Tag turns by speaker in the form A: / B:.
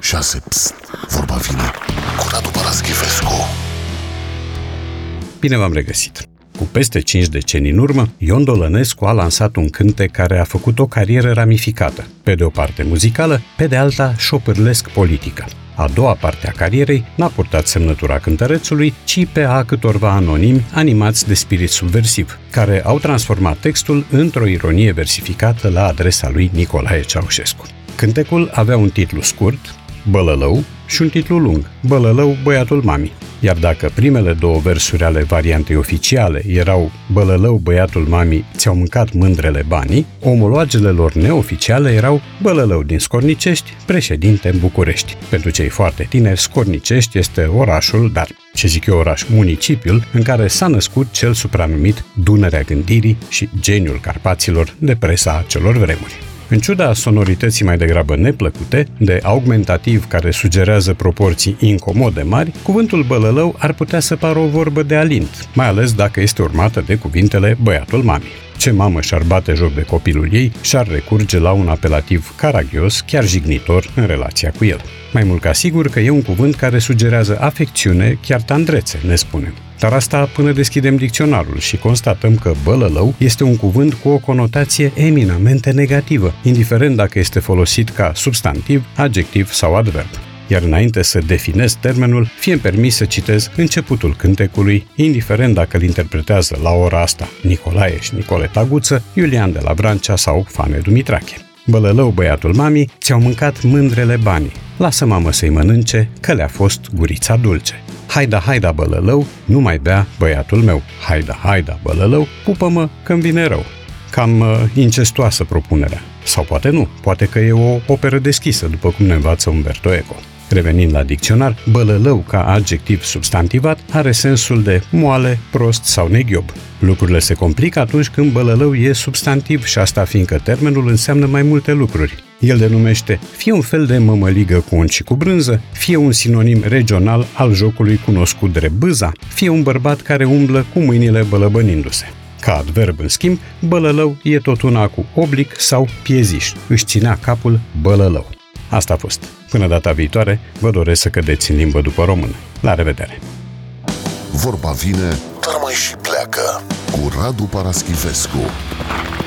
A: 6. Psst, vorba vine cu Radu Paraschivescu.
B: Bine v-am regăsit! Cu peste 5 decenii în urmă, Ion Dolănescu a lansat un cântec care a făcut o carieră ramificată, pe de o parte muzicală, pe de alta șopârlesc politică. A doua parte a carierei n-a purtat semnătura cântărețului, ci pe a câtorva anonimi animați de spirit subversiv, care au transformat textul într-o ironie versificată la adresa lui Nicolae Ceaușescu. Cântecul avea un titlu scurt, Bălălău, și un titlu lung, Bălălău, băiatul mamii. Iar dacă primele două versuri ale variantei oficiale erau Bălălău, băiatul mamii, ți-au mâncat mândrele banii, omologele lor neoficiale erau Bălălău din Scornicești, președinte în București. Pentru cei foarte tineri, Scornicești este orașul, dar ce zic eu oraș, municipiul, în care s-a născut cel supranumit Dunărea Gândirii și geniul Carpaților de presa acelor vremuri. În ciuda sonorității mai degrabă neplăcute, de augmentativ care sugerează proporții incomode mari, cuvântul bălălău ar putea să pară o vorbă de alint, mai ales dacă este urmată de cuvintele băiatul mamii. Ce mamă și-ar bate joc de copilul ei și-ar recurge la un apelativ caragios, chiar jignitor în relația cu el. Mai mult ca sigur că e un cuvânt care sugerează afecțiune, chiar tandrețe, ne spunem. Dar asta până deschidem dicționarul și constatăm că bălălău este un cuvânt cu o conotație eminamente negativă, indiferent dacă este folosit ca substantiv, adjectiv sau adverb. Iar înainte să definez termenul, fie-mi permis să citez începutul cântecului, indiferent dacă îl interpretează la ora asta Nicolae și Nicole Taguță, Iulian de la Vrancea sau Fane Dumitrache. Bălălău, băiatul mamii, ți-au mâncat mândrele banii. Lasă mamă să-i mănânce, că le-a fost gurița dulce. Haida, haida, bălălău, nu mai bea băiatul meu. Haida, haida, bălălău, pupă-mă că-mi vine rău. Cam incestuoasă propunerea. Sau poate nu, poate că e o operă deschisă, după cum ne învață Umberto Eco. Revenind la dicționar, bălălău ca adjectiv substantivat are sensul de moale, prost sau neghiob. Lucrurile se complică atunci când bălălău e substantiv și asta fiindcă termenul înseamnă mai multe lucruri. El denumește fie un fel de mămăligă cu unt și cu brânză, fie un sinonim regional al jocului cunoscut drept bâza, fie un bărbat care umblă cu mâinile bălăbănindu-se. Ca adverb, în schimb, bălălău e tot una cu oblic sau pieziș. Își ținea capul bălălău. Asta a fost. Până data viitoare, vă doresc să cădeți în limbă după română. La revedere!
A: Vorba vine, dar mai și pleacă cu Radu Paraschivescu.